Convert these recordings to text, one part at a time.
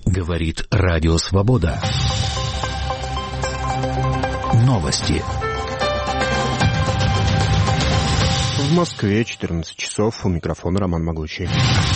Говорит Радио Свобода. Новости. В Москве 14 часов. У микрофона Роман Могучий.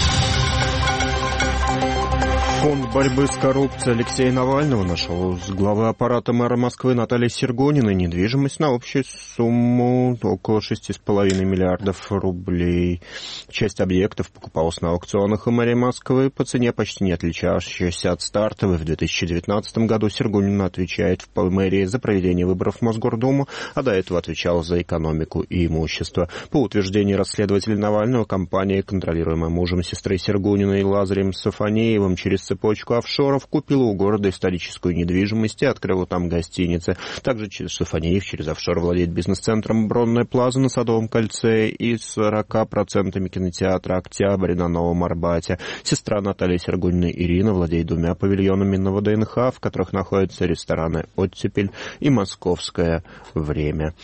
Фонд борьбы с коррупцией Алексея Навального нашел с главы аппарата мэра Москвы Натальи Сергуниной недвижимость на общую сумму около 6,5 миллиардов рублей. Часть объектов покупалась на аукционах у мэрии Москвы по цене, почти не отличающейся от стартовой. В 2019 году Сергунина отвечает в мэрии за проведение выборов в Мосгордуму, а до этого отвечала за экономику и имущество. По утверждению расследователей Навального, компания, контролируемая мужем сестры Сергуниной Лазарем Сафонеевым, через цепочку офшоров купила у города историческую недвижимость и открыла там гостиницы. Также Сафонеев через офшор владеет бизнес-центром «Бронная Плаза» на Садовом кольце и 40% кинотеатра «Октябрь» на Новом Арбате. Сестра Натальи Сергуниной Ирина владеет 2 павильонами на ВДНХ, в которых находятся рестораны «Оттепель» и «Московское время».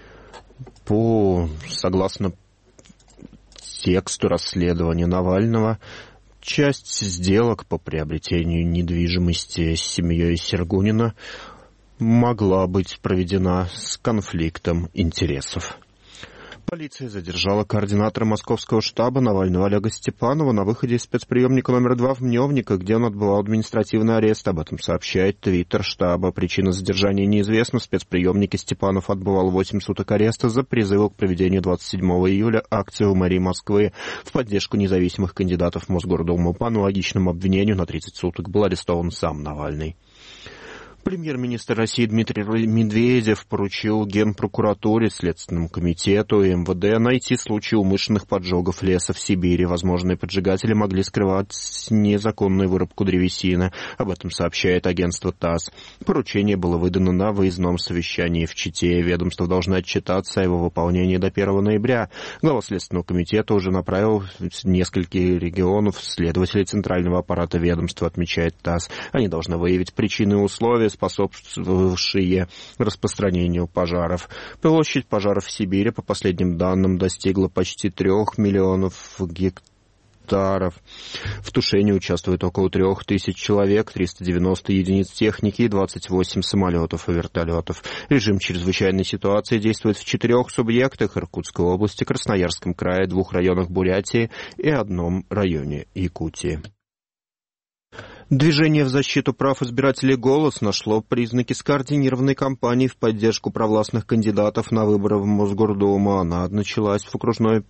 Согласно тексту расследования Навального, часть сделок по приобретению недвижимости с семьей Сергунина могла быть проведена с конфликтом интересов. Полиция задержала координатора московского штаба Навального Олега Степанова на выходе из спецприемника номер 2 в Мневнико, где он отбывал административный арест. Об этом сообщает твиттер штаба. Причина задержания неизвестна. В спецприемнике Степанов отбывал 8 суток ареста за призывы к проведению 27 июля акции в мэрии Москвы в поддержку независимых кандидатов в Мосгордуму. По аналогичному обвинению на 30 суток был арестован сам Навальный. Премьер-министр России Дмитрий Медведев поручил Генпрокуратуре, Следственному комитету и МВД найти случаи умышленных поджогов леса в Сибири. Возможные поджигатели могли скрывать незаконную вырубку древесины. Об этом сообщает агентство ТАСС. Поручение было выдано на выездном совещании в Чите. Ведомство должно отчитаться о его выполнении до 1 ноября. Глава Следственного комитета уже направил в несколько регионов следователей центрального аппарата ведомства, отмечает ТАСС. Они должны выявить причины и условия, способствовавшие распространению пожаров. Площадь пожаров в Сибири, по последним данным, достигла почти 3 миллионов гектаров. В тушении участвует около 3000 человек, 390 единиц техники и 28 самолетов и вертолетов. Режим чрезвычайной ситуации действует в 4 субъектах: Иркутской области, Красноярском крае, 2 районах Бурятии и 1 районе Якутии. Движение в защиту прав избирателей «Голос» нашло признаки скоординированной кампании в поддержку провластных кандидатов на выборы в Мосгордуму. Она началась в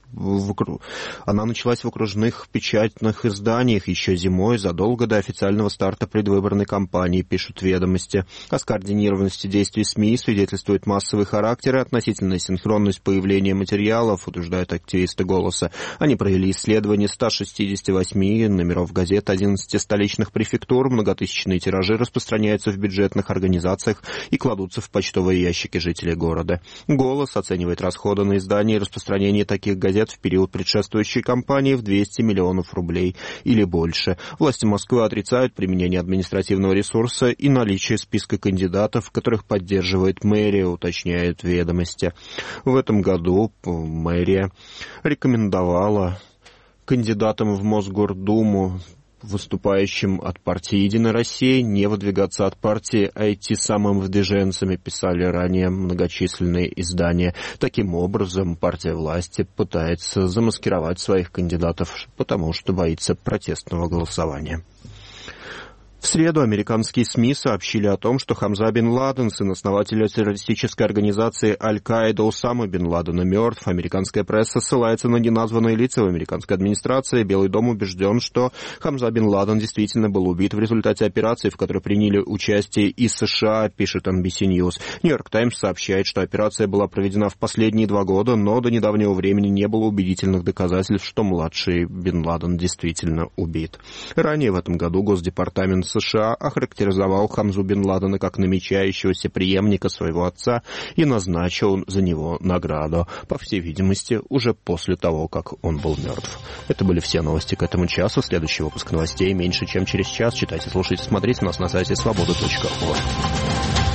окружных печатных изданиях еще зимой, задолго до официального старта предвыборной кампании, пишут «Ведомости». О скоординированности действий СМИ свидетельствует массовый характер и относительная синхронность появления материалов, утверждают активисты «Голоса». Они провели исследование 168 номеров газет 11 столичных префектур. Многотысячные тиражи распространяются в бюджетных организациях и кладутся в почтовые ящики жителей города. «Голос» оценивает расходы на издание и распространение таких газет в период предшествующей кампании в 200 миллионов рублей или больше. Власти Москвы отрицают применение административного ресурса и наличие списка кандидатов, которых поддерживает мэрия, уточняют «Ведомости». В этом году мэрия рекомендовала кандидатам в Мосгордуму, выступающим от партии «Единая Россия», не выдвигаться от партии, а идти самым выдвиженцами, писали ранее многочисленные издания. Таким образом, партия власти пытается замаскировать своих кандидатов, потому что боится протестного голосования. В среду американские СМИ сообщили о том, что Хамза бен Ладен, сын основателя террористической организации Аль-Каида Усама бен Ладена, мертв. Американская пресса ссылается на неназванные лица в американской администрации. Белый дом убежден, что Хамза бен Ладен действительно был убит в результате операции, в которой приняли участие из США, пишет NBC News. Нью-Йорк Таймс сообщает, что операция была проведена в последние 2 года, но до недавнего времени не было убедительных доказательств, что младший бен Ладен действительно убит. Ранее в этом году Госдепартамент США охарактеризовал Хамзу бен Ладена как намечающегося преемника своего отца и назначил за него награду, по всей видимости, уже после того, как он был мертв. Это были все новости к этому часу. Следующий выпуск новостей меньше чем через час. Читайте, слушайте, смотрите нас на сайте свобода.орг.